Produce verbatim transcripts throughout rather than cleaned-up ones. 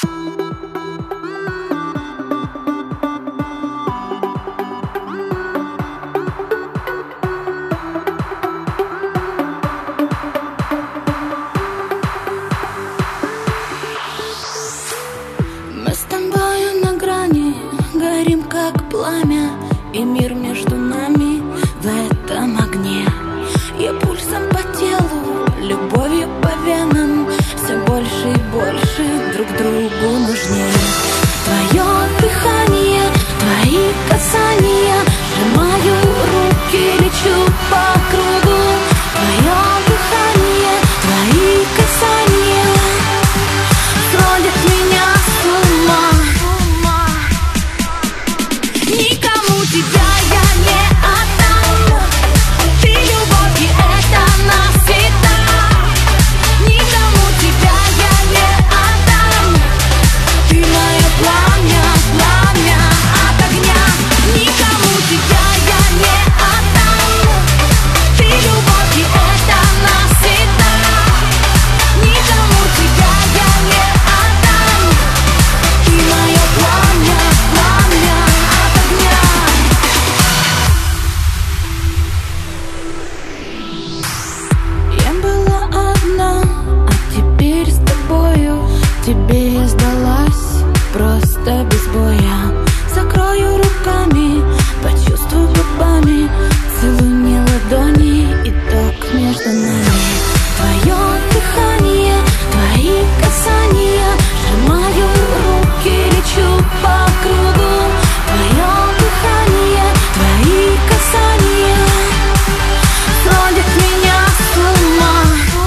Мы с тобою на грани, горим как пламя, и мир между нами в этом огне. Я пульсом по телу, любовью по венам, все больше и больше друг другу нужнее. Твое дыхание, твои касания, сжимаю руки, лечу по кругу. Твое дыхание, твои касания сводят меня с ума. Никому тебя я не отдам, ты любовь и это навсегда. Никому тебя я не отдам, ты мое пламя, пламя от огня. Никому тебя я не отдам, ты любовь и это навсегда. Никому тебя я не отдам, ты мое пламя, пламя от огня. Я была одна, а теперь с тобою. Тебе я сдалась просто без боя. Закрою руками, почувствую губами, целуй ладони и ток между нами. Твое дыхание, твои касания, сжимаю руки, лечу по кругу. Твое дыхание, твои касания сводят меня с ума.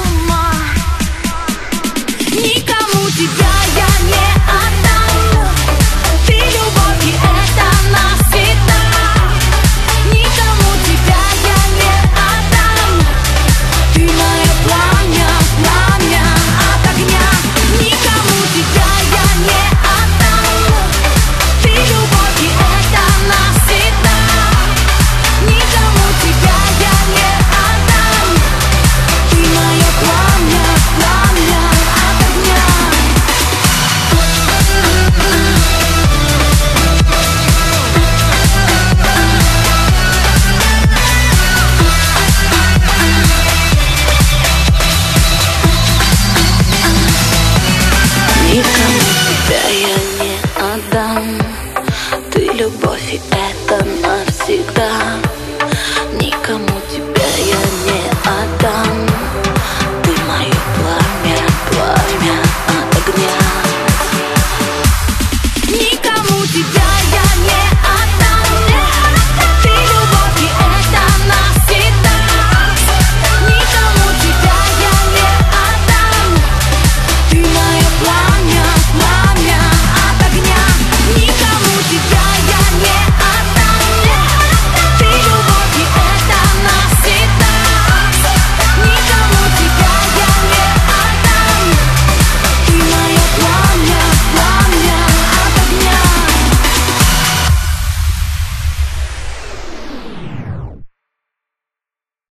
Никому тебя я не отдам, ты любовь и это навсегда. Никому тебя я не отдам, ты мое пламя, пламя от огня. Никому тебя я не отдам, ты любовь и это навсегда. Никому тебя я не отдам, ты мое пламя, пламя от огня. Никому тебя я не отдам, ты любовь и это навсегда. Никому тебя я не отдам,